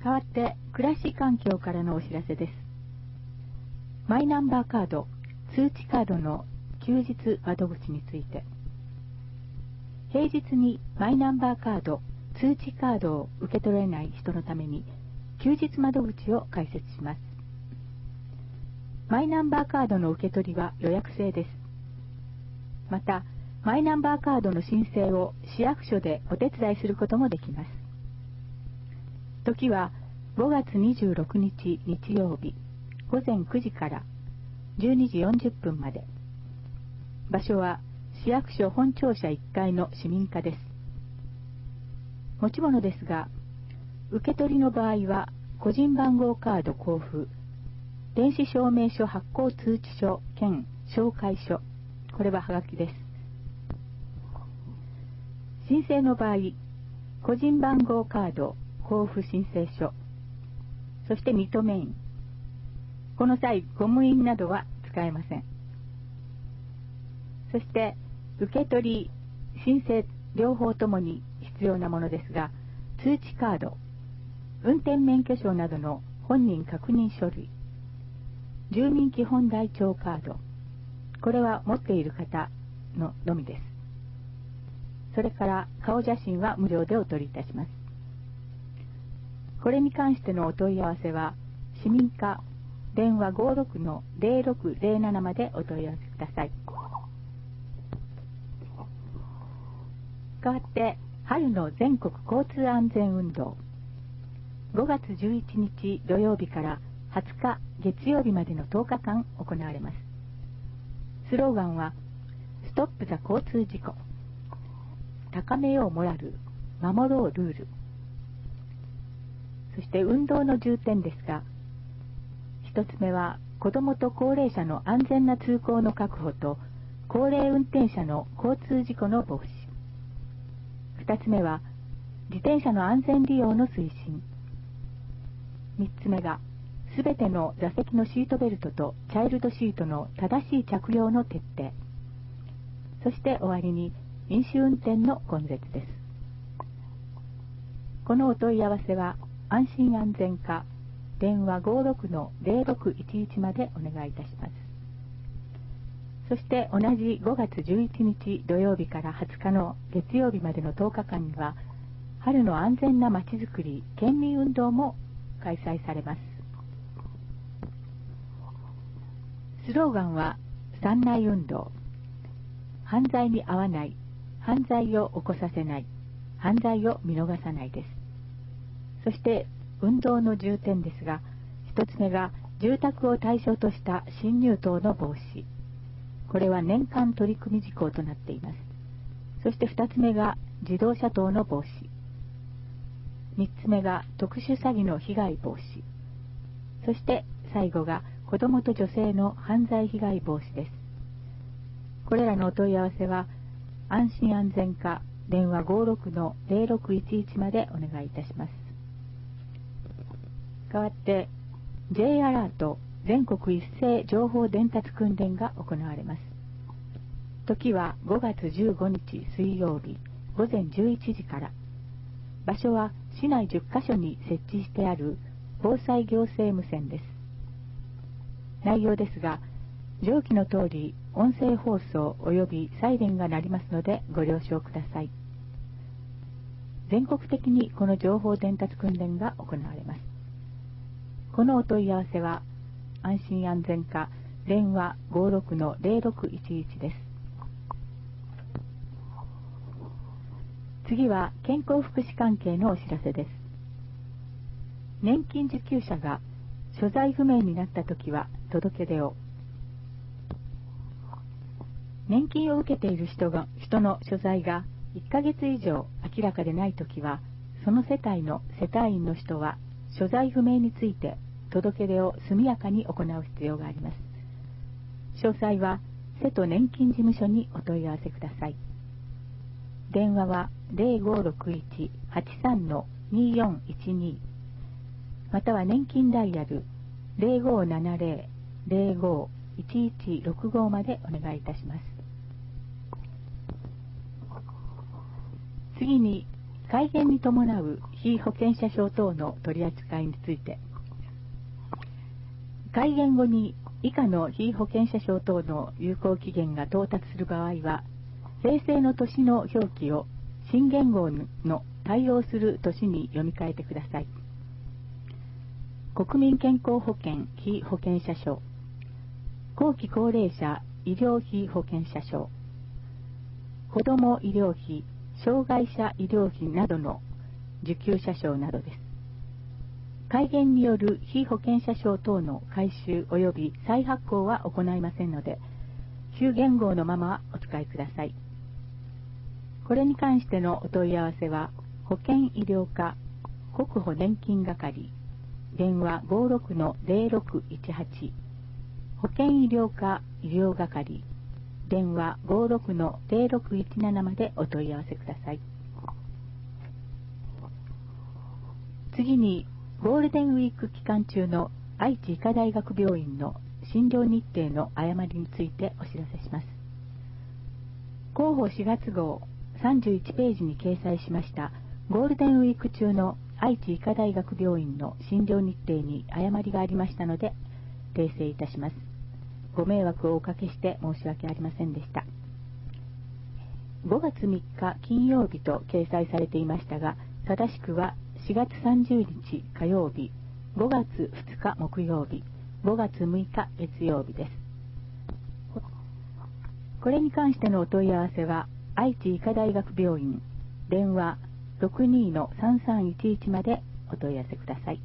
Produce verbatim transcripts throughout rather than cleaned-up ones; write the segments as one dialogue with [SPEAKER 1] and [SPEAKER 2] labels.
[SPEAKER 1] 代わって暮らし環境からのお知らせです。マイナンバーカード、通知カードの休日窓口について、平日にマイナンバーカード、通知カードを受け取れない人のために休日窓口を開設します。マイナンバーカードの受け取りは予約制です。また、マイナンバーカードの申請を市役所でお手伝いすることもできます。時はごがつにじゅうろくにち日曜日ごぜんくじからじゅうにじよんじゅっぷんまで。場所は市役所本庁舎いっかいの市民課です。持ち物ですが、受け取りの場合は個人番号カード交付、電子証明書発行通知書兼紹介書、これははがきです。申請の場合、個人番号カード交付申請書、そして認め印。この際、ゴム印などは使えません。そして、受け取り、申請両方ともに必要なものですが、通知カード、運転免許証などの本人確認書類、住民基本台帳カード、これは持っている方ののみです。それから顔写真は無料でお取りいたします。これに関してのお問い合わせは、市民課電話 ごろくのぜろろくぜろなな までお問い合わせください。代わって、春の全国交通安全運動。ごがつじゅういちにち土曜日からはつか月曜日までのとおかかん行われます。スローガンは、ストップ・ザ・交通事故。高めようモラル、守ろうルール。そして運動の重点ですが、一つ目は子どもと高齢者の安全な通行の確保と高齢運転者の交通事故の防止。二つ目は自転車の安全利用の推進。三つ目がすべての座席のシートベルトとチャイルドシートの正しい着用の徹底。そして終わりに飲酒運転の根絶です。このお問い合わせは安心安全課電話 ごろくのぜろろくいちいち までお願いいたします。そして同じごがつじゅういちにち土曜日からはつかの月曜日までのとおかかんには春の安全なまちづくり県民運動も開催されます。スローガンは山内運動、犯罪に遭わない、犯罪を起こさせない、犯罪を見逃さないです。そして運動の重点ですが、一つ目が住宅を対象とした侵入等の防止。これは年間取り組み事項となっています。そして二つ目が自動車等の防止。三つ目が特殊詐欺の被害防止。そして最後が子どもと女性の犯罪被害防止です。これらのお問い合わせは安心安全課電話 ごろくのぜろろくいちいち までお願いいたします。代わって J アラート全国一斉情報伝達訓練が行われます。時はごがつじゅうごにち水曜日ごぜんじゅういちじから。場所は市内じゅっかしょに設置してある防災行政無線です。内容ですが、上記の通り音声放送及びサイレンが鳴りますのでご了承ください。全国的にこの情報伝達訓練が行われます。このお問い合わせは安心安全課電話 ごろくのぜろろくいちいち です。次は健康福祉関係のお知らせです。年金受給者が所在不明になったときは届け出を。年金を受けている人が人の所在がいっかげつ以上明らかでないときは、その世帯の世帯員の人は所在不明について届け出を速やかに行う必要があります。詳細は瀬戸年金事務所にお問い合わせください。電話は ぜろごろくいち はちさん によんいちに または年金ダイヤル ぜろごななぜろ ぜろご いちいちろくご までお願いいたします。次に改元に伴う被保険者証等の取り扱いについて、改元後に以下の被保険者証等の有効期限が到達する場合は、平成の年の表記を新元号の対応する年に読み替えてください。国民健康保険被保険者証、後期高齢者医療費保険者証、子ども医療費、障害者医療費などの受給者証などです。改元による被保険者証等の改修及び再発行は行いませんので、旧元号のままお使いください。これに関してのお問い合わせは、保険医療課国保年金係、電話 ごろくのゼロろくいちはち、保険医療課医療係、電話 ごろくのゼロろくいちなな までお問い合わせください。次に、ゴールデンウィーク期間中の愛知医科大学病院の診療日程の誤りについてお知らせします。広報しがつ号さんじゅういちページに掲載しましたゴールデンウィーク中の愛知医科大学病院の診療日程に誤りがありましたので訂正いたします。ご迷惑をおかけして申し訳ありませんでした。ごがつみっか金曜日と掲載されていましたが、正しくはしがつさんじゅうにち火曜日、ごがつふつか木曜日、ごがつむいか月曜日です。これに関してのお問い合わせは、愛知医科大学病院、電話 ろくにのさんさんいちいち までお問い合わせください。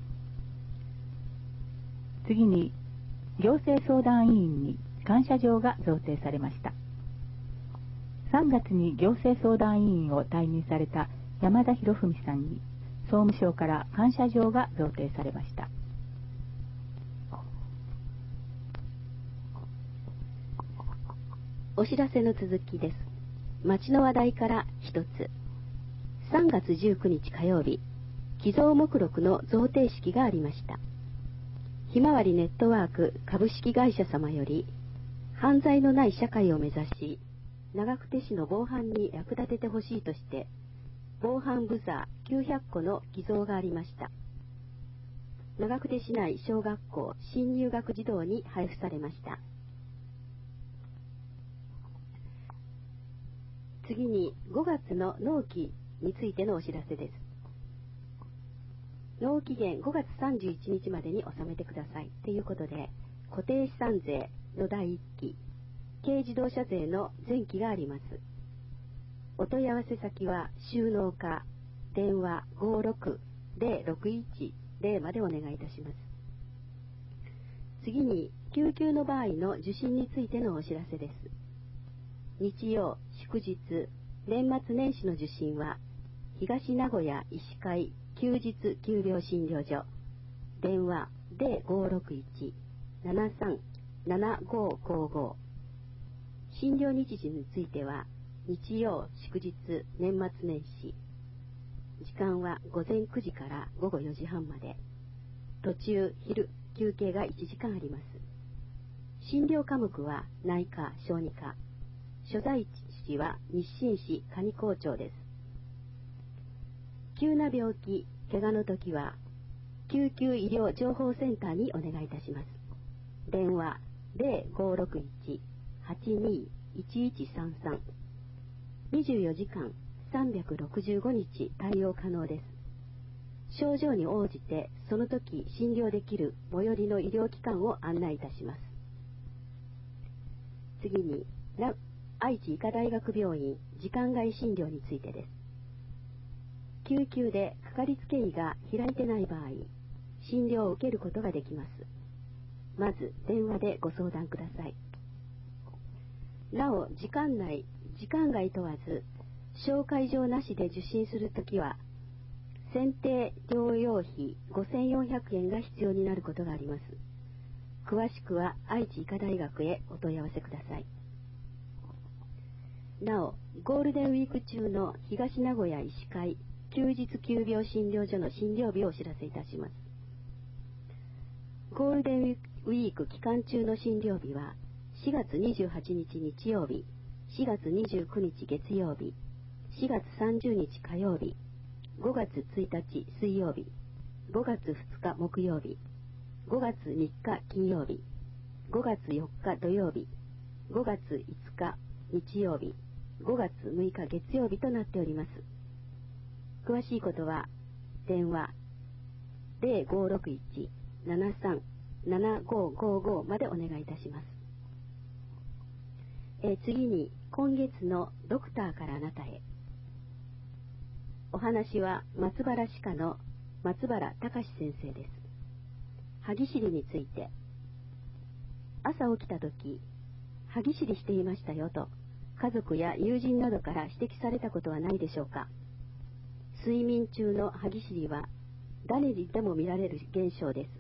[SPEAKER 1] 次に、行政相談委員に感謝状が贈呈されました。さんがつに行政相談委員を退任された山田博文さんに、総務省から感謝状が贈呈されました。
[SPEAKER 2] お知らせの続きです。町の話題から一つ。さんがつじゅうくにち火曜日、寄贈目録の贈呈式がありました。ひまわりネットワーク株式会社様より、犯罪のない社会を目指し、長久手市の防犯に役立ててほしいとして、防犯ブザーきゅうひゃっこの寄贈がありました。長久手市内小学校新入学児童に配布されました。次にごがつの納期についてのお知らせです。納期限ごがつさんじゅういちにちまでに納めてくださいということで、固定資産税のだいいっき、軽自動車税の前期があります。お問い合わせ先は収納課電話 ごろくのゼロろくいちゼロ までお願いいたします。次に救急の場合の受診についてのお知らせです。日曜、祝日、年末年始の受診は東名古屋医師会休日休療診療所電話 ゼロごろくいち ななさん ななごごご、診療日時については日曜、祝日、年末年始。時間は午前くじからごごよじはんまで。途中、昼、休憩がいちじかんあります。診療科目は内科、小児科。所在地は日清市上高町です。急な病気、怪我の時は、救急医療情報センターにお願いいたします。電話ゼロごろくいち はちにいちいちさんさん。にじゅうよじかんさんびゃくろくじゅうごにち対応可能です。症状に応じてその時診療できる最寄りの医療機関を案内いたします。次に愛知医科大学病院時間外診療についてです。救急でかかりつけ医が開いてない場合、診療を受けることができます。まず電話でご相談ください。なお時間内時間外問わず紹介状なしで受診するときは選定療養費ごせんよんひゃくえんが必要になることがあります。詳しくは愛知医科大学へお問い合わせください。なおゴールデンウィーク中の東名古屋医師会休日休病診療所の診療日をお知らせいたします。ゴールデンウィーク期間中の診療日はしがつにじゅうはちにち日曜日、しがつにじゅうくにち月曜日、しがつさんじゅうにち火曜日、 ごがつついたち水曜日、ごがつふつか木曜日、ごがつみっか金曜日、ごがつよっか土曜日、ごがついつか日曜日、ごがつむいか月曜日となっております。詳しいことは電話 ゼロごろくいち ななさん ななごごご までお願いいたします。えー、次に今月のドクターからあなたへ。お話は松原歯科の松原隆先生です。歯ぎしりについて。朝起きたとき、歯ぎしりしていましたよと家族や友人などから指摘されたことはないでしょうか。睡眠中の歯ぎしりは誰にでも見られる現象です。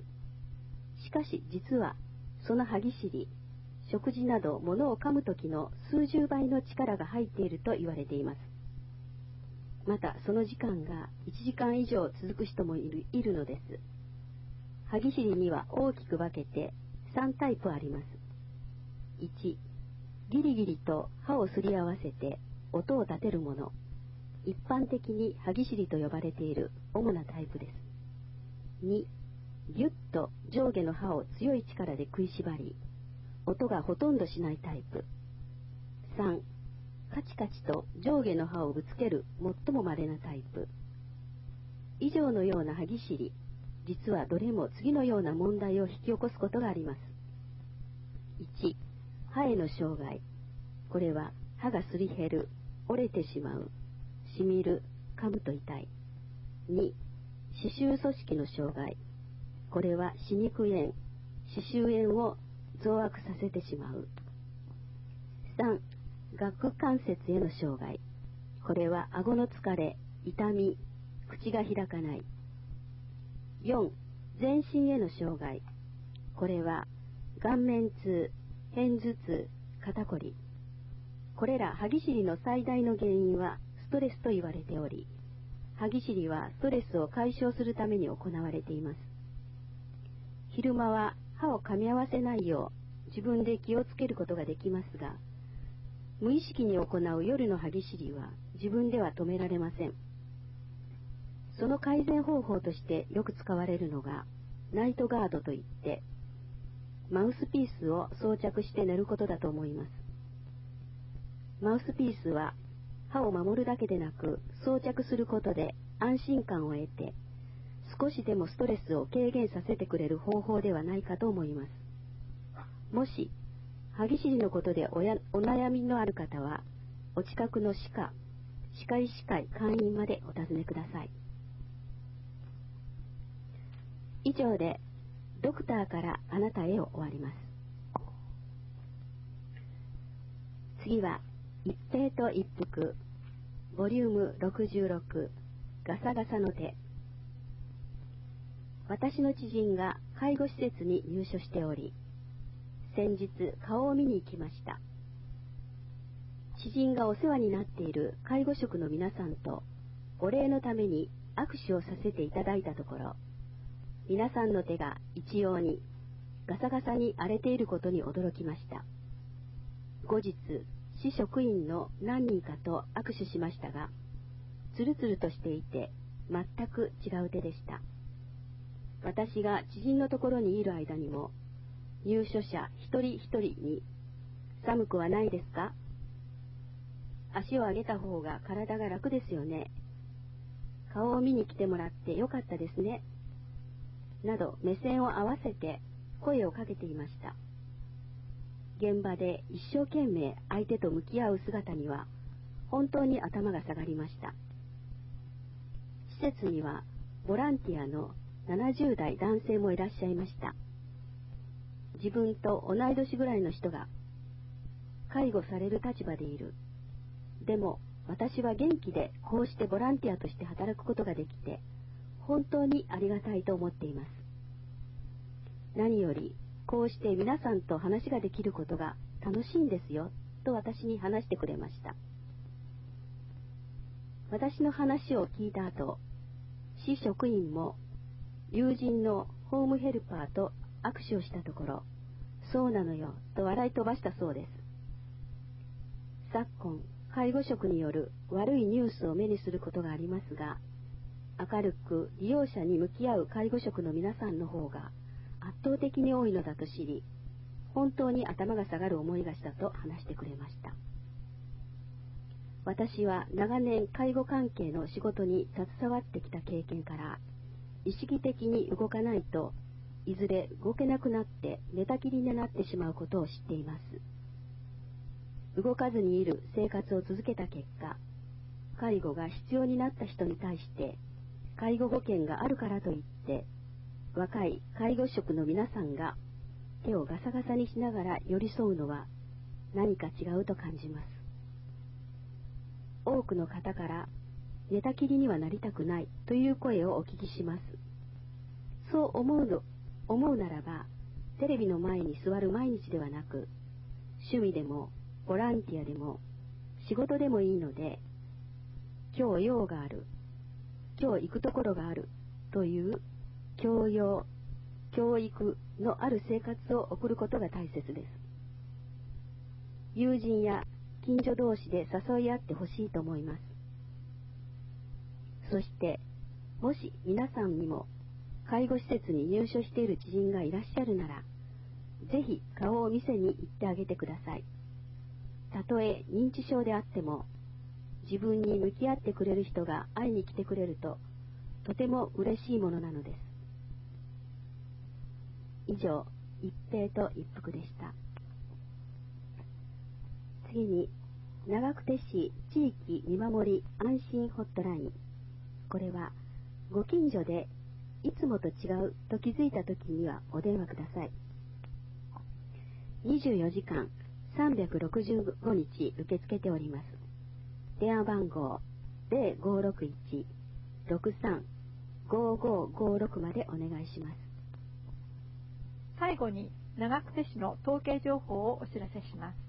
[SPEAKER 2] しかし実はその歯ぎしり、食事など物を噛む時の数十倍の力が入っていると言われています。またその時間がいちじかん以上続く人もいる、いるのです。歯ぎしりには大きく分けてさんタイプあります。いち、ギリギリと歯をすり合わせて音を立てるもの。一般的に歯ぎしりと呼ばれている主なタイプです。に、ぎゅっと上下の歯を強い力で食いしばり、音がほとんどしないタイプ。さん、カチカチと上下の歯をぶつける最も稀なタイプ。以上のような歯ぎしり、実はどれも次のような問題を引き起こすことがあります。いち、歯への障害。これは歯がすり減る、折れてしまう、しみる、噛むと痛い。に、歯周組織の障害。これは歯肉炎、歯周炎を増悪させてしまう。さん、顎関節への障害。これは顎の疲れ、痛み、口が開かない。よん、全身への障害。これは顔面痛、片頭痛、肩こり。これら歯ぎしりの最大の原因はストレスと言われており、歯ぎしりはストレスを解消するために行われています。昼間は歯を噛み合わせないよう自分で気をつけることができますが、無意識に行う夜の歯ぎしりは自分では止められません。その改善方法としてよく使われるのがナイトガードといって、マウスピースを装着して寝ることだと思います。マウスピースは歯を守るだけでなく、装着することで安心感を得て、少しでもストレスを軽減させてくれる方法ではないかと思います。もし歯ぎしりのことでおやお悩みのある方は、お近くの歯科、歯科医師会会員までお尋ねください。以上でドクターからあなたへを終わります。次は一平と一服ボリュームろくじゅうろく、ガサガサの手。私の知人が介護施設に入所しており、先日顔を見に行きました。知人がお世話になっている介護職の皆さんとお礼のために握手をさせていただいたところ、皆さんの手が一様にガサガサに荒れていることに驚きました。後日、市職員の何人かと握手しましたが、つるつるとしていて全く違う手でした。私が知人のところにいる間にも、入所者一人一人に、寒くはないですか？足を上げた方が体が楽ですよね。顔を見に来てもらってよかったですね。など目線を合わせて声をかけていました。現場で一生懸命相手と向き合う姿には本当に頭が下がりました。施設にはボランティアのななじゅうだい男性もいらっしゃいました。自分と同い年ぐらいの人が介護される立場でいる。でも私は元気でこうしてボランティアとして働くことができて本当にありがたいと思っています。何よりこうして皆さんと話ができることが楽しいんですよと私に話してくれました。私の話を聞いた後、市職員も友人のホームヘルパーと握手をしたところ、そうなのよと笑い飛ばしたそうです。昨今、介護職による悪いニュースを目にすることがありますが、 明るく利用者に向き合う介護職の皆さんの方が圧倒的に多いのだと知り、本当に頭が下がる思いがしたと話してくれました。私は長年介護関係の仕事に携わってきた経験から、意識的に動かないといずれ動けなくなって寝たきりになってしまうことを知っています。動かずにいる生活を続けた結果、介護が必要になった人に対して介護保険があるからといって若い介護職の皆さんが手をガサガサにしながら寄り添うのは何か違うと感じます。多くの方から寝たきりにはなりたくないという声をお聞きします。そう思うの思うならば、テレビの前に座る毎日ではなく、趣味でもボランティアでも仕事でもいいので、今日用がある、今日行くところがあるという教養、教育のある生活を送ることが大切です。友人や近所同士で誘い合ってほしいと思います。そして、もし皆さんにも介護施設に入所している知人がいらっしゃるなら、ぜひ顔を見せに行ってあげてください。たとえ認知症であっても、自分に向き合ってくれる人が会いに来てくれると、とても嬉しいものなのです。以上、一平と一服でした。次に、長久手市地域見守り安心ホットライン。これは、ご近所でいつもと違うと気づいたときにはお電話ください。にじゅうよじかんさんびゃくろくじゅうごにち受け付けております。電話番号 ゼロごろくいち ろくさん ごごごろく までお願いします。
[SPEAKER 1] 最後に長久手市の統計情報をお知らせします。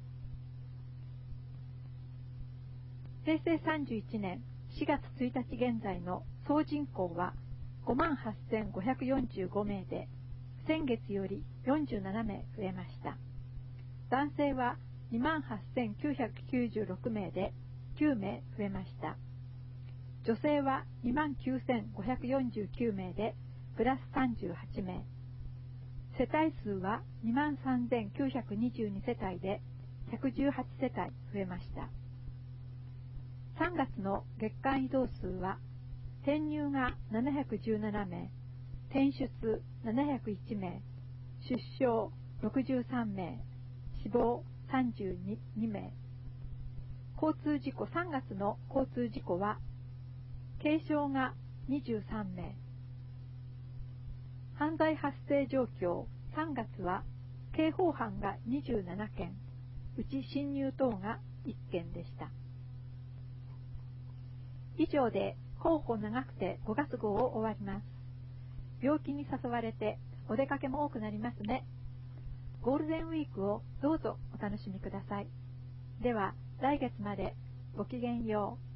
[SPEAKER 1] へいせいさんじゅういちねんしがつついたち現在の総人口は ごまんはっせんごひゃくよんじゅうご 名で、先月よりよんじゅうななめい増えました。男性は にまんはっせんきゅうひゃくきゅうじゅうろく 名できゅうめい増えました。女性は にまんきゅうせんごひゃくよんじゅうきゅう 名でプラスさんじゅうはちめい。世帯数は にまんさんぜんきゅうひゃくにじゅうに 世帯でひゃくじゅうはちせたい増えました。さんがつの月間移動数は、転入がななひゃくじゅうななめい、転出ななひゃくいちめい、出生ろくじゅうさんめい、死亡さんじゅうにめい。交通事故、さんがつの交通事故は、軽傷がにじゅうさんめい。犯罪発生状況、さんがつは、刑法犯がにじゅうななけん、うち侵入等がいっけんでした。以上で広報長くてごがつ号を終わります。病気に誘われてお出かけも多くなりますね。ゴールデンウィークをどうぞお楽しみください。では来月までごきげんよう。